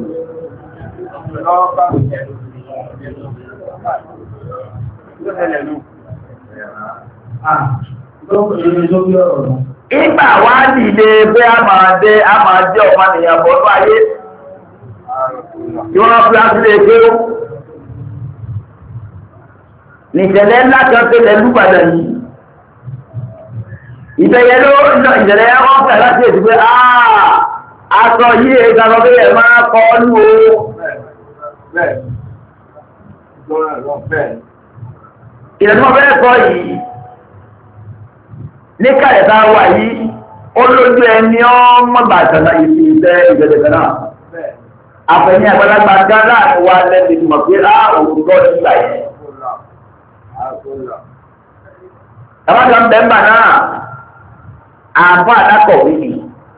Ìgbà wá dìde pé a máa jẹ́ ọmọ nìyàn bọ̀ ní ayé. Tí wọ́n fi áṣílẹ̀ kéwú. Nìṣẹ̀lẹ̀ ńlá kan tẹ́lẹ̀ lúgbàdà yìí. Ìbẹ̀yẹ̀ ló ìṣẹ̀lẹ̀ ẹ̀kọ́ fẹ̀ láti èdè pé aṣọ yìí ìgbàgbọ́ pé ẹ̀ máa kọ́ ní o. Ìrẹ̀lẹ́mọ́ fẹ́ kọ́ yìí ní kàrẹ̀ta wà yìí ó lójú ẹni ọmọ bàtàlá ìfẹ́ ìgbẹ̀lẹ̀ kan náà. Àfẹ̀yìn àgbàlagbà gán láàrin wa lẹ́bi mọ̀ pé òun gọ́ nígbà yẹn. Tàbátà ń bẹ̀mbà náà, àbá àdákọ̀wé ni.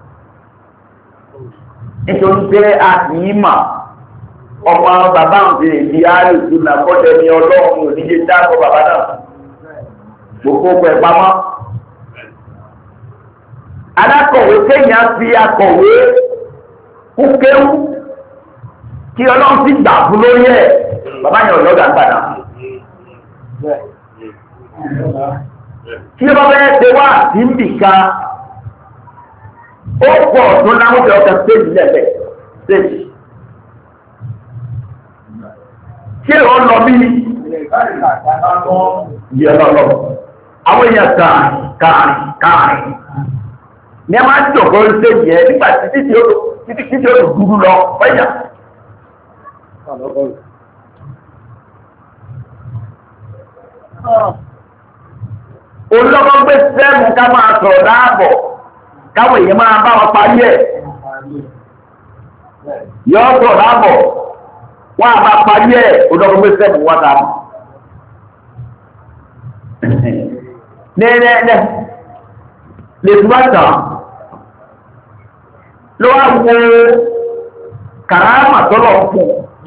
Nítorí pé a kì í mà, ọmọ bàbá ń fi èdè ààrẹ ìdúnà kọ́jẹ́ ní ọlọ́run oníjẹ dákọ̀ bàbá náà. Gbogbo pẹ̀ pamọ́. Adákọ̀wé kéèyàn fi akọ̀wé kúkéwú kí ọlọ́run sì gbà fún lórí ẹ̀. Bàbá yẹn ọ̀lọ́gà ń gbàdá. Tí ó bá bẹ́ẹ̀ ṣe wá sí ń bì ká, ó pọ̀ tó láwùjọ ọkọ̀ stéèjì lẹ́fẹ̀ẹ́ stéèjì. Ṣé ó lọ bí ìdí ọlọ́lọ́? Àwọn èèyàn kààrin. Ní a máa ń jọ̀gọ́ stéèjì ẹ nígbà títí ó dúdú lọ pẹ́yà. Olọ́gbọ́n gbé sẹ́mù ká máa sọ̀rọ̀ láàbọ̀, káwọn èèyàn máa bá wọn parí ẹ̀. Yọ́ sọ̀rọ̀ láàbọ̀, wọ́n á bá parí ẹ̀, olọ́gbọ́n gbé sẹ́mù wọ́n ta mọ̀. Lè túbátà ló wá wo kàrámà tọ́lọ̀ fún.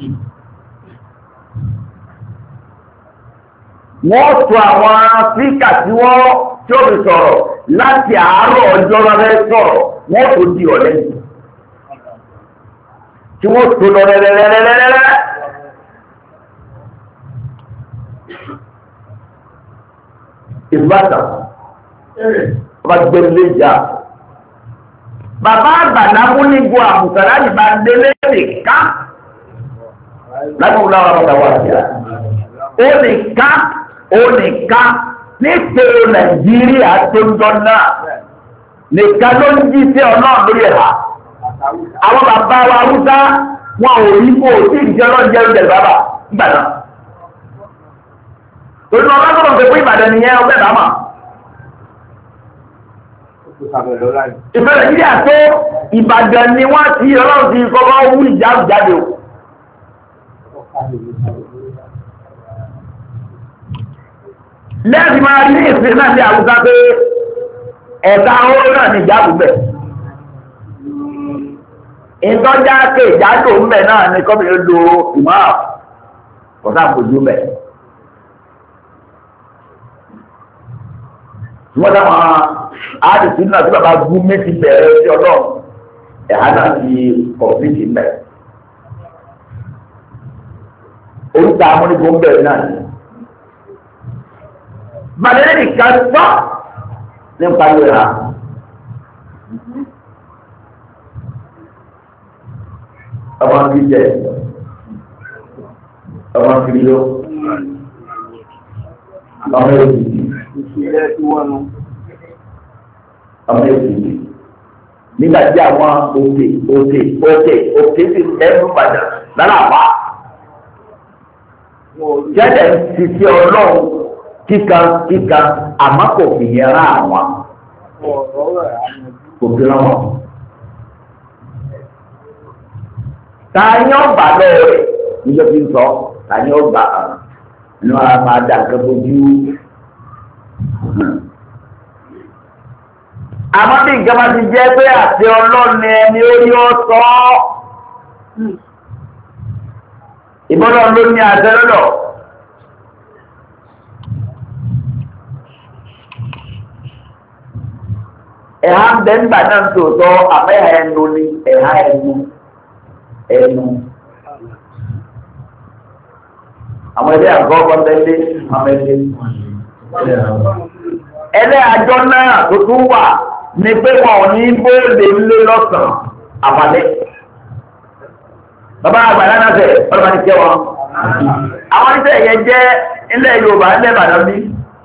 Wọ́n tó àwọn Áfíríkà tí ó fi sọ̀rọ̀ láti àárọ̀ ọjọ́ rẹ̀ sọ̀rọ̀, wọ́n tó di ọ̀lẹ́ tí wọ́n tó lọ rẹ̀rẹ̀rẹ̀rẹ̀rẹ̀. Ìbátà, ọba gbẹ̀rẹ̀ lè jà. Bàbá àgbàdá mú ní gbọ́ àmùsàrá ìbá délé nìká. Lágbàwò láwọn ọmọdé wà sí à. Ó nìkan nípèrè Nàìjíríà tó ń jọ náà nìkan ló ń jí sí ọ̀nà lórí ẹ̀hà. Àwọn bàbá wa Hausa wọn ò rí kó tí ìjọ náà jẹ́ oúnjẹ bàbá nígbà náà. Torí wọn bá sọ̀rọ̀ pé fún Ìbàdàn nìyẹn ọgbẹ́ bàmà. Ìfẹ́ Nàìjíríà tó Ìbàdàn ni wọ́n ti ọlọ́run ti kọ́kọ́ wú ìjáàbù jáde o. Lẹ́ẹ̀sì máa rí ní ìsìn náà ní àwùjá pé ẹ̀ta oró náà ní ìjáàbù bẹ̀. Ìtọ́já ké ìjádò ń bẹ̀ náà ní kọ́bìnrin lo ìmọ̀ ọ̀sá àpòjú bẹ̀. Wọ́n dáwọn àádìsí náà tí bàbá gún méjì bẹ̀rẹ̀ sí ọlọ́run ẹ̀há náà ti kọ̀ọ̀fíìsì mẹ́. Oríta amúnigbó ń bẹ̀rẹ̀ náà ni. Màlẹ́lẹ́ nìkan sọ́ ní pàlú ẹ̀há. ọmọ kìíjẹ ọmọ kìíjọ ọmọ èkìtì ọmọ èkìtì nígbà tí àwọn òkè sì ẹnu padà lára wá jẹ́jẹ́ ti fi ọlọ́run kíkan àmọ́ kò fi yẹn rán àwọn kò fi rán wọn. Tani ọgbà lọ́wọ́ níjọ́ fi ń sọ tani ọgbà ní wọn a máa dà nǹkan bójú. Àmọ́ bí nǹkan bá ti jẹ́ pé àti ọlọ́ni ẹni orí ọ sọ ìbọ́lọ́ ló ní àṣẹ lọ́dọ̀. Ẹ̀há ń bẹ nígbà náà ń tòótọ́ àmẹ́hà ẹnu ni ẹ̀há ẹnu. Àwọn ẹlẹ́ àgọ́ ọkọ̀ tẹ́lẹ̀ àwọn ẹlẹ́ àjọ náà tó tún wà ní pé wọn ò ní bóòlè lé lọ́sàn àbálẹ́. Bàbá àgbàlá náà fẹ̀ ọlọ́pàá ti kẹ́ wọn. Àwọn oníṣẹ́ ẹ̀yẹ jẹ́ ilẹ̀ Yorùbá ilẹ̀ Ìbàdàn bí.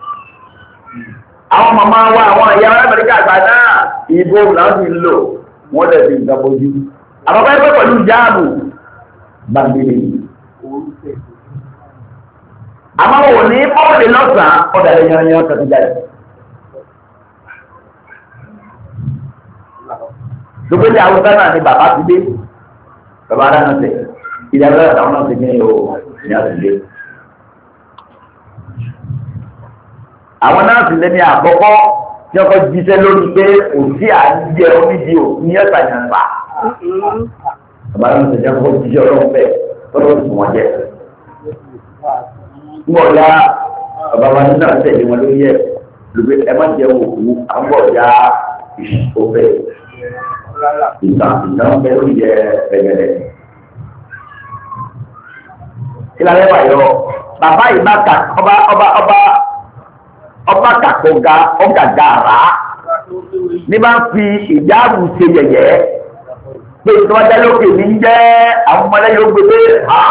Àwọn màmá wa àwọn ìyá Amẹ́ríkà àgbà náà ìbò láti lò wọ́n lè fi nǹkan bójú. Àbọ̀bá ẹgbẹ́ pẹ̀lú jáàbù bàbílì. Àmọ́ wò ní bọ́ọ̀lì lọ́sàn-án ọ̀dà ẹ̀yàn kàtí jáde. Lókèjì Haúsá náà ni bàbá ti dé. Bàbá dáná tẹ̀. Ìdàgbà àtàwọn náà ti gbé o ní àtúndé. Àwọn náà sì lẹ́ni àkọ́kọ́ tí ọkọ̀ jíṣẹ́ lórí pé òsì àjíjẹ onídìí ò ní ẹ̀sàyànfà. Bàbá náà sì jẹ́ kọ́kọ́ jíṣẹ́ ọlọ́run bẹ́ẹ̀ tọ́lọ́ sì wọ́n jẹ́. Ńgbọ̀ ya bàbá wa nínú àtẹ̀lé wọn lórí ẹ̀ lóbi ẹ má jẹ́ òkú àgbọ̀ ya ìṣòfẹ́ ìtàn bẹ́ẹ̀ lórí ẹ̀ ẹ̀gẹ̀dẹ̀. Ìlànà ẹ̀wà yọ bàbá yìí bá kà ọba kàkọ́gà ọ̀gàgà rà ní bá ń fi ìjáàbù ṣe yẹ̀yẹ́ pé ìtọ́jà lókè ní jẹ́ àwọn ọmọlẹ́yìn ó gbé pé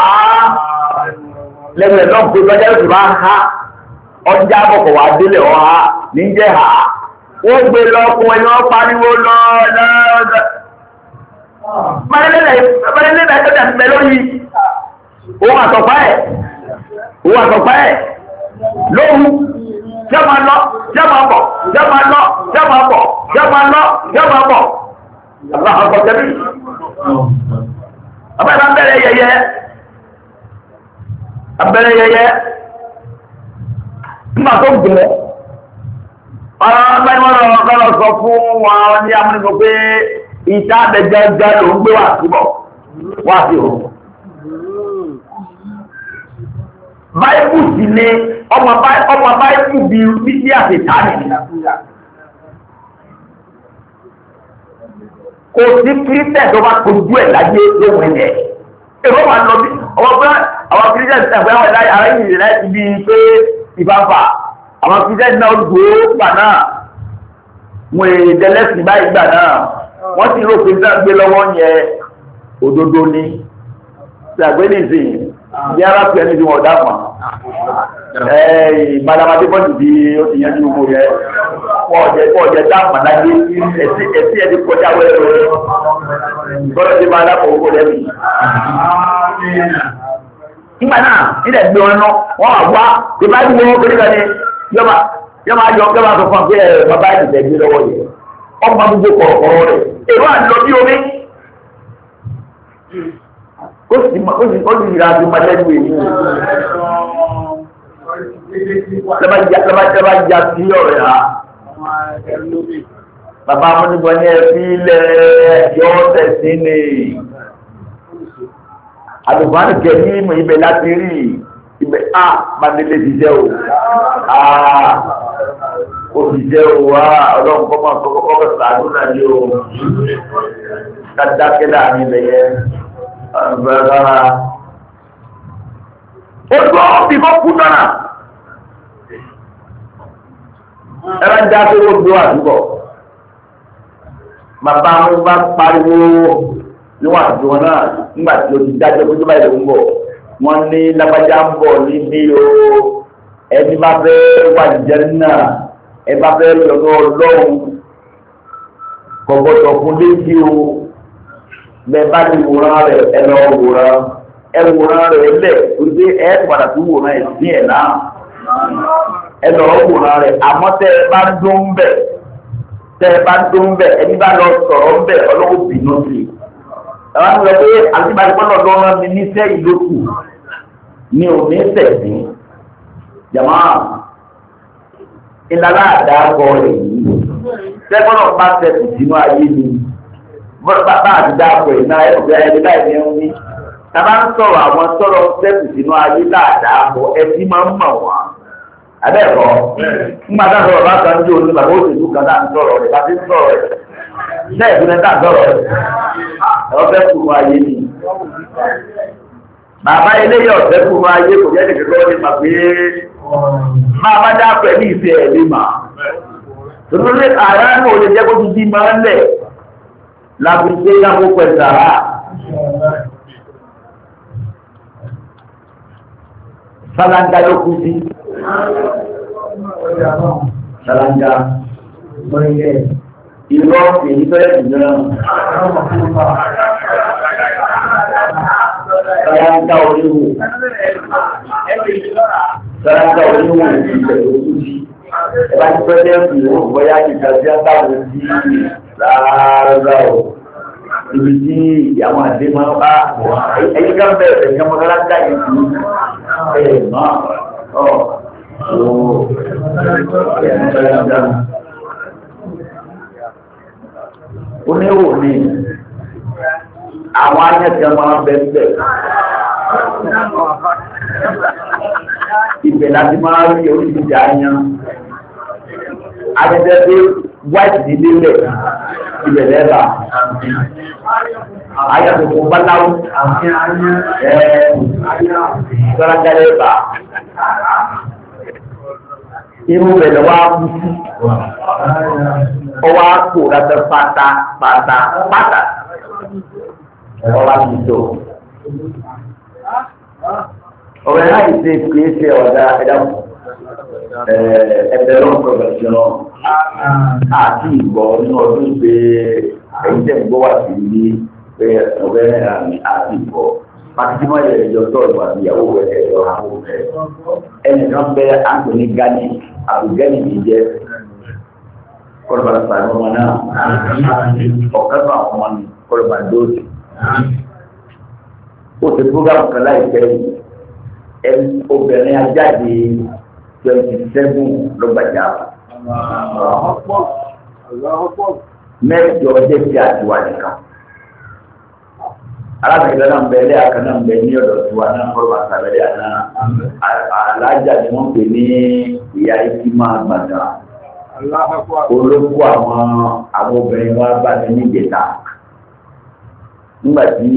lẹ́nu ẹ̀ náà pé ìtọ́jà lókè bá ń ha ọjà àbọ̀kọ̀ wà délé ọ̀ha ní jẹ́ ha wọ́n gbé lọ́kùn ẹni wọ́n pariwo lọ lọ́dọ̀. Mọ̀lẹ́lẹ́lẹ́ ẹ̀kọ́jà ti bẹ̀ lórí òun àtọ̀pá ẹ̀ lóhun jẹ́ máa lọ jẹ́ máa bọ̀ jẹ́ máa lọ jẹ́ máa bọ̀ jẹ́ máa lọ jẹ́ máa bọ̀ àbá ọkọ̀ tẹ́bí. Àbá ìbá bẹ̀rẹ̀ yẹyẹ nígbà tó gbẹ̀ ọ̀rọ̀ wọn lọ sọ fún wọn ní amúnigbò pé ìta àbẹ̀gẹ́gẹ́ ló ń gbé wà síbọ̀ wá sí òun. Báíbù sì ni ọmọ báíbù bí ní àtẹ̀tánì. Kò sí kírísítẹ̀ tó bá kojú ẹ̀ láyé lóhun ẹ̀yẹ. Èrò máa lọ bí àwọn kírísítẹ̀ ẹ̀fẹ́ wọn láyé ara yìí láti bí pé ìbáfà. Àwọn kírísítẹ̀ náà gbòó gbà náà. Wọ́n èdèlẹ́sìn báyìí gbà náà. Wọ́n sì rò pé sáà gbé lọ́wọ́ yẹn òdodo ni. Ṣàgbé nìsín. Ní ara pẹ̀lú ẹni tí wọ́n dá mọ̀. Ìbáramadé bọ́ọ̀dù bí ó ti yanjú gbogbo rẹ̀. Wọ́n jẹ dáàmà láyé ẹ̀sí ẹ̀dí kọjá wẹ́rẹ́ rẹ̀. Gbọ́dọ̀ tí máa dápọ̀ owó rẹ̀ mi. Nígbà náà, nílẹ̀ gbé wọn náà, wọ́n wà wá, tí bá gbé wọn kéré kan ní yọ́mà sọ fún pé bàbá ìdìbẹ̀ gbé lọ́wọ́ yẹ. Ọmọ gbogbo kọ̀ọ̀kọ̀rọ̀ rẹ̀. Èrò àti lọ bí omi. Ó sì yìí láti máa lẹ́nu èyí. Lọ́bá jà sí ọ̀rẹ́ ha. Bàbá amúnigbọ̀n ní ẹ̀fí ilẹ̀ yọ́ tẹ̀sí ni. Àdùfáàní kẹ̀mí ìmọ̀ ibẹ̀ láti rí ibẹ̀ Mandele ti jẹ́ o. Ó ti jẹ́ o wá ọlọ́run kọ́kọ́ sàánú náà ní o. Dáadáa láàrin ilẹ̀ yẹn. Ojú ọ̀bí kọ́ kú náà. Ẹ̀rọ ń já sí gbogbo àdúgbò. Bàbá wọn bá pariwo níwọ̀n àti wọn náà nígbà tí o ti dájọ́ pé tó bá ìlú ń bọ̀ wọ́n ní lágbájá ń bọ̀ níbí o ẹni bá fẹ́ wà jẹ́ náà ẹ bá fẹ́ lọ́dọ̀ ọlọ́run kọ̀bọ̀tọ̀ fún létí o bẹ́ẹ̀ bá ti wòran rẹ̀ ẹ lọ wòran rẹ̀ lẹ̀ wípé ẹ padà tún wòran ẹ̀ sí ẹ̀ náà ẹ lọ wòran rẹ̀ àmọ́ tẹ́ ẹ bá dún bẹ̀ ẹni bá lọ sọ̀rọ̀ ń bẹ̀ ọlọ́wọ́ bínú sí i. àwọn àti ìrọ̀lẹ́ àti ìbáraẹni gbọ́dọ̀ lọ́rọ́ mi níṣẹ́ ìlókù ní òní tẹ̀sí jàmá ìlànà àdáàbọ̀ rẹ̀ yìí tẹ́gbọ́dọ̀ bá tẹ̀sí sínú ayé mi bá àti dáàbọ̀ ẹ̀ náà ẹ̀rọ ẹni láì ní ẹ̀hún ní. tàbá ń sọ̀rọ̀ àwọn sọ̀rọ̀ tẹ̀sí sínú ayé láàdáàbọ̀ ẹtí máa ń mọ̀ wọ́n. abẹ́ẹ̀kọ́ nígbà tá a sọ̀rọ̀ bá kan ní oní bàbá òṣèlú kan tá a ń sọ̀rọ̀ rẹ̀ bá ti ń sọ̀rọ̀ rẹ̀ náà ìpínlẹ̀ tá a sọ̀rọ̀ rẹ̀ ọ̀fẹ́ kùnú ayé ni. bàbá eléyìí ọ̀fẹ́ kùnú ayé kò jẹ́ nìkan lọ́wọ́ ní ma pé máa bá dá pẹ̀lú ìfẹ́ ẹ̀ lé mà. tòtòlé ààrẹ náà ò lè jẹ́ kó ti di máa ń lẹ̀ láti ṣe yàgò pẹ̀lú àrà. Sálángá ló kú sí. Sálángá. Ìrọ̀ èyí fẹ́ ìjọra. Sálángá oníwò. Sálángá oníwò ìbẹ̀rẹ̀ òkú sí. Ẹ̀bá ti fẹ́ lẹ́kùn ìwọ̀n bọ́yá ìgbà tí a táwọn sí rárá o. Ibi tí àwọn àdé máa bá ẹ̀yí ká bẹ̀rẹ̀ ẹ̀yí ọmọ sálángá yìí sí. Náà oníwò ní àwọn ayẹ́kẹ́ máa bẹ̀rẹ̀ ibẹ̀ láti máa rí oríṣiríṣi àyàn ayẹ́kẹ́ pé white nílé rẹ̀ ibẹ̀ lẹ́bà ayẹ́kọ̀ọ́kọ́ báláwú sọ́lájálẹ́bà irú rẹ̀ lọ́wọ́ á kú sí ọwọ́ á kò látọ̀ pátá ọwọ́ á ti tó ọ̀rẹ́ náà ìṣe kìí ṣe ọ̀dà ẹ̀bẹ̀rún pọ̀fẹ̀ṣọ́nà àti ìgbọ̀ nínú ọdún ìgbé ẹ̀yìn tẹ̀ ń gbọ́ wà sí ní pé ọ̀rẹ́ àti ìgbọ̀ pàtàkìmọ̀ ẹ̀yọ tọ́ọ̀lù àti ìyàwó rẹ̀ ẹ̀yọ àwọn ọ̀rẹ́ ẹnìkan bẹ́ Anthony Gani àbúgẹ́nì ní jẹ́ kọlọ̀bàlà pàdé ọmọ náà ọ̀kan náà ọmọ ní kọlọ̀bàlà dóòtù ó ti program kan láìpẹ́ yìí obìnrin ajáde 27 lọ́gbàjá mẹ́jọ jẹ́ ti àtiwá nìkan alábẹ̀rẹ̀ náà ń bẹ ilé àkàn náà ń bẹ ní ọ̀dọ̀ tiwa náà kọ́lọ̀ bá sàbẹ̀rẹ̀ àná alájà ni wọ́n pè ní ìyá ikí máa gbàdá olóko àwọn obìnrin wa bá mi ní ìjẹta nígbà tí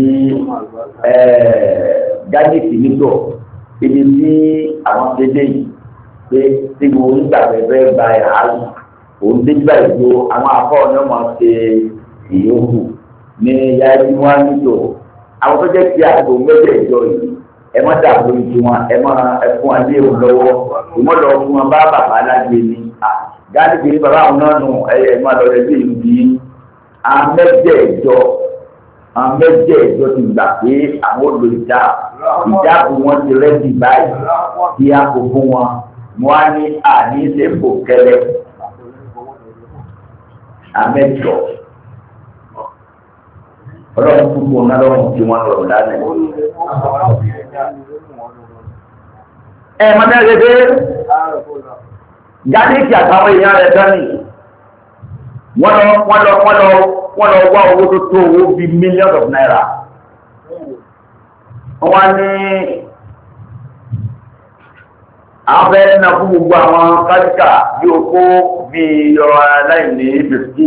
gájìkì nítọ̀ ibi tí àwọn dédé yìí pé tí gbogbo nígbà pẹ̀pẹ́ gba ìhàlù òun dégbà ìgbó àwọn afọ́ ọ̀nà máa ṣe ìyókù ní ìyá ikí wọn nítọ̀ àwọn tó jẹ́ kí àgbo mẹ́jẹ̀ẹ̀jọ yìí ẹ má dàbò ìjì wọn ẹ má ẹfún adé òun lọ́wọ́ ìmọ̀lọ́ fún wọn bá bàbá alágbé ni gáàdì kìíní bàbá àwọn náà nù ẹ má lọ rẹ sí ìlú yìí àmẹ́jẹ̀ẹ̀jọ ti gbà pé àwọn olè ìjáàbù wọn ti rẹ́dì báyìí kí á kó fún wọn wọn á ní àní ṣe kò kẹlẹ àmẹ́jọ ọlọ́run púpọ̀ náà lọ́rùn tí wọ́n lọ́rùn lánàá. Mọ́tẹ́ gẹ́gẹ́ Gánìkì àtàwọn èèyàn rẹ̀ dání wọ́n lọ wá owó tó tó owó bíi millions of naira. Wọ́n wá ní àwọn fẹ́ ná fún gbogbo àwọn kájíkà bí okó bíi ọ̀rọ̀ aláìní bìsíkì.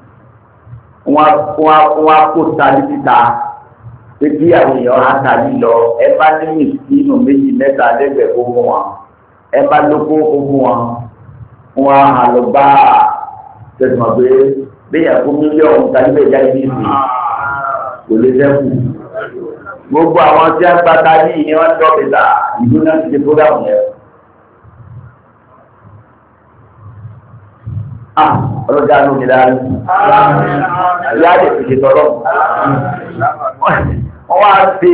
Wọ́n kó tàbí títa pé kí àwọn èèyàn á tàbí lọ ẹ bá ní mìsínú méjì mẹ́ta lẹ́gbẹ̀ẹ́ kó fún wọn ẹ bá lóko kó fún wọn wọn á lọ bá tẹsán pé bẹ́ẹ̀ kó mílíọ̀nù tàbí bẹ́ẹ̀ jáde ní ìsìn kò lè dẹ́kù. Gbogbo àwọn tí a ń gbata ní ìní wọn tọ́ pẹ̀lá ìlú náà ti ṣe fúrámù yẹn. Ọlọ́jà ló ní dáa ní. Ìyá lè fi ṣe tọ́lọ́. Wọ́n wá ṣe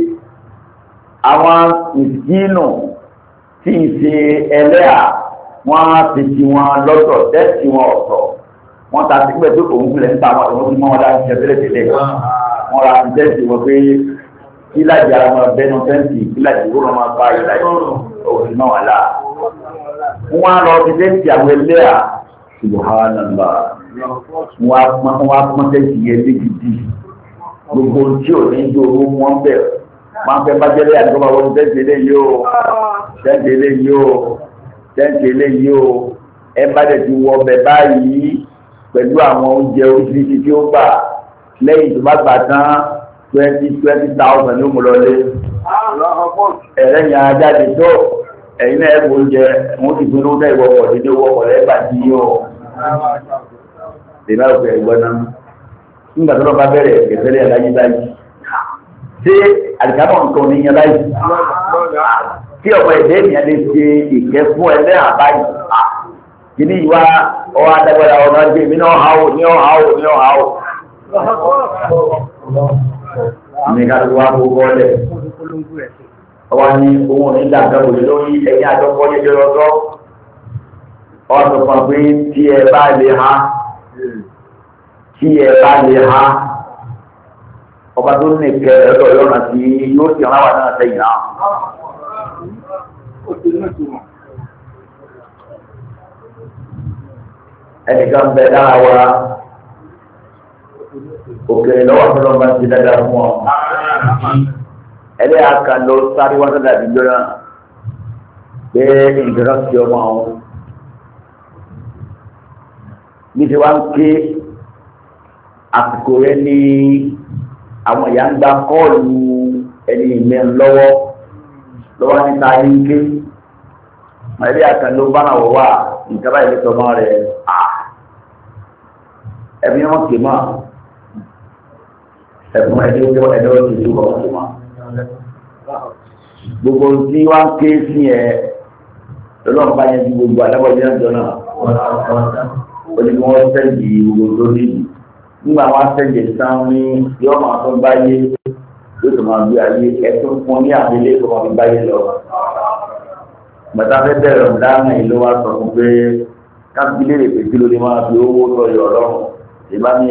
àwọn ìsínú tí ń ṣe ẹlẹ́à wọ́n á ti ti wọn lọ́tọ̀ tẹ́sí wọn ọ̀tọ̀. Wọ́n ta sí pé tó kò ń gúnlẹ̀ nípa àwọn ọ̀dọ́ tí wọ́n dá ṣe tẹ́lẹ̀. Wọ́n ra ti tẹ́sí wọn pé kíláàjì ara máa bẹ́nu tẹ́ǹtì kíláàjì ó máa bá ìlàjì òfin náà wà láà. Wọ́n á lọ ti tẹ́ǹtì àwọn ẹlẹ́à subhanallah. Wọ́n á pọ́n tẹ́ǹtì yẹn léjìdì. Gbogbo tí ò ní ju owó wọn bẹ̀. Wọ́n fẹ́ bá jẹ́lẹ́ àdúgbò wọn tẹ́ǹtì eléyìí o. Tẹ́ǹtì eléyìí o. Tẹ́ǹtì eléyìí o. Ẹ bá dẹ̀ ti wọ ọbẹ̀ báyìí pẹ̀lú àwọn oúnjẹ oríṣiríṣi tí ó gbà lẹ́yìn tó bá gbà tán 20,000 ló mú lọlé. Ẹ̀rẹ́yìn ajáde tó ẹ̀yìn náà ẹ̀kọ́ oúnjẹ wọ́n ti gbé lóòótọ́ ìwọ̀pọ̀ nínú ìwọ̀pọ̀ lẹ́gbà tí yóò lè máa fẹ́ ẹ̀gbọ́n náà. Nígbà tó lọ bá bẹ̀rẹ̀ kẹfẹ́lẹ́ aláyé báyìí. Ṣé àdìkámọ̀ nǹkan ní yan báyìí? Tí ọ̀pọ̀ ẹ̀dẹ́ ènìyàn lè ṣe ìkẹ́ fún ẹlẹ́ àbáyìí. Kìíní ìwà ọwọ́ adágbára ọ̀nà gbé mi náà háwò ní ọ̀háwò ní ọ̀háwò. Ní ká ló wá gbogbo ọlẹ̀. Ọwọ́ ní ohun ní dàgbàbò lórí ẹ̀yìn àjọpọ̀ yẹjọ lọ́tọ́. Ọ̀sọ̀ kan pé tí ẹ bá lè ha, ọba tó ní ìkẹ́ ẹ̀rọ ìlọ́nà tí yóò ti ọ̀nà wà náà sẹ́yìn náà. Ẹnìkan bẹ dára wa òkèèrè lọ́wọ́ tó lọ́wọ́ bá ti dáadáa fún ọ. Ẹlẹ́yà kan ló sáré wá sọ́dà àdìjọ́ náà pé nǹkan ti ọmọ àwọn. Bí ti wá ń ké àsìkò rẹ ní àwọn ìyá ń gba kọ́ọ̀lù ẹni ìmẹ́rin lọ́wọ́ níta ní ké. Ẹlẹ́yà kan ló bá náà wọ̀ wá nǹkan báyìí lè tọmọ rẹ̀ ẹ̀mí wọn kì í mọ̀. Ẹ̀fún ẹ̀dọ́ ti túbọ̀ wọ́n ma. Gbogbo tí wá ń ké sí ẹ lọ́lọ́run bá yẹn ti gbogbo àdábọ̀dé ẹ̀jọ́ náà. Ó ní kí wọ́n sẹ́ǹdì gbogbo tó níbi. Nígbà wọn sẹ́ǹdì sáwọn ní yọ́ máa tó báyé yóò tó máa gbé ayé ẹ̀tún fún ní àbílẹ̀ tó máa fi báyé lọ. Bàtà fẹ́ bẹ̀rẹ̀ ọ̀dáná ìlú wa sọ fún pé káàkiri lè pè kí ló lè máa fi owó lọ yọ̀ ọlọ́run.